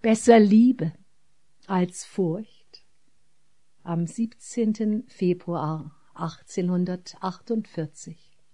besser Liebe als Furcht. Am 17. Februar 1848.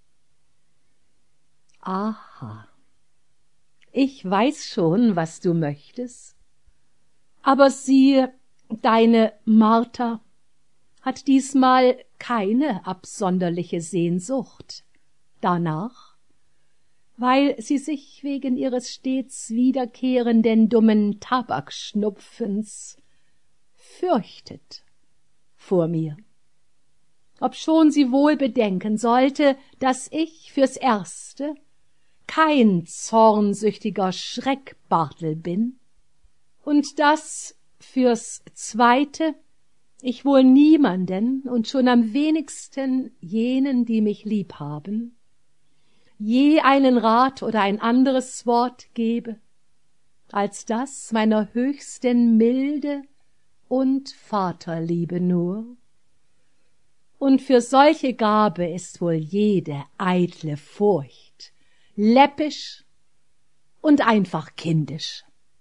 Aha, ich weiß schon, was du möchtest, aber siehe, deine Martha hat diesmal keine absonderliche Sehnsucht danach, weil sie sich wegen ihres stets wiederkehrenden dummen Tabakschnupfens fürchtet vor mir, obschon sie wohl bedenken sollte, dass ich fürs Erste kein zornsüchtiger Schreckbartel bin und dass fürs Zweite ich wohl niemanden und schon am wenigsten jenen, die mich lieb haben, je einen Rat oder ein anderes Wort gebe, als das meiner höchsten Milde und Vaterliebe nur. Und für solche Gabe ist wohl jede eitle Furcht läppisch und einfach kindisch.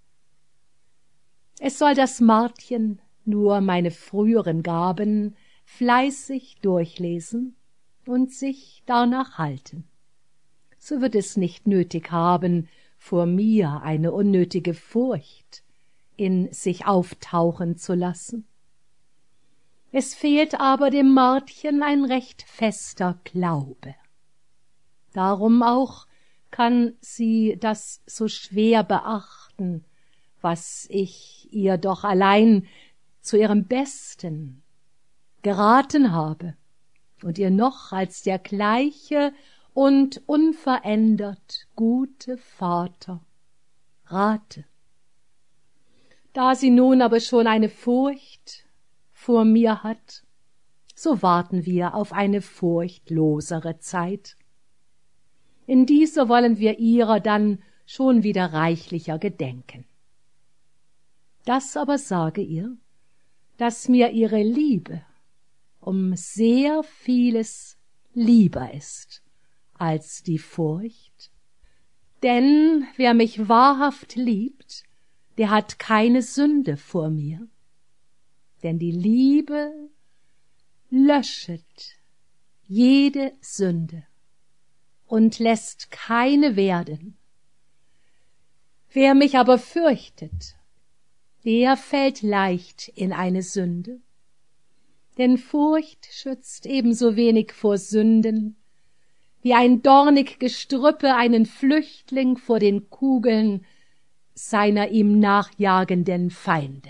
Es soll das Martchen nur meine früheren Gaben fleißig durchlesen und sich danach halten. So wird es nicht nötig haben, vor mir eine unnötige Furcht in sich auftauchen zu lassen. Es fehlt aber dem Martchen ein recht fester Glaube. Darum auch kann sie das so schwer beachten, was ich ihr doch allein zu ihrem Besten geraten habe und ihr noch als der gleiche und unverändert gute Vater rate. Da sie nun aber schon eine Furcht vor mir hat, so warten wir auf eine furchtlosere Zeit. In dieser wollen wir ihrer dann schon wieder reichlicher gedenken. Das aber sage ihr, dass mir ihre Liebe um sehr vieles lieber ist als die Furcht. Denn wer mich wahrhaft liebt, der hat keine Sünde vor mir. Denn die Liebe löschet jede Sünde und lässt keine werden. Wer mich aber fürchtet, der fällt leicht in eine Sünde. Denn Furcht schützt ebenso wenig vor Sünden, wie ein dornig Gestrüppe einen Flüchtling vor den Kugeln seiner ihm nachjagenden Feinde.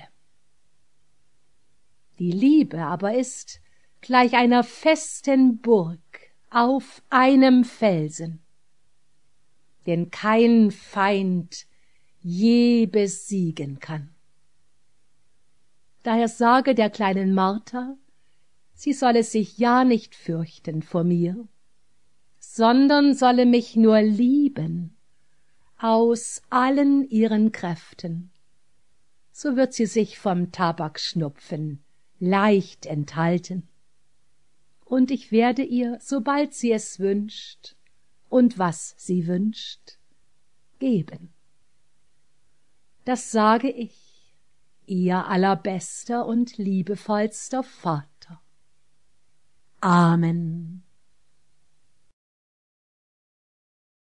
Die Liebe aber ist gleich einer festen Burg auf einem Felsen, den kein Feind je besiegen kann. Daher sage der kleinen Martha, sie solle sich ja nicht fürchten vor mir, sondern solle mich nur lieben aus allen ihren Kräften. So wird sie sich vom Tabakschnupfen leicht enthalten. Und ich werde ihr, sobald sie es wünscht und was sie wünscht, geben. Das sage ich, ihr allerbester und liebevollster Vater. Amen.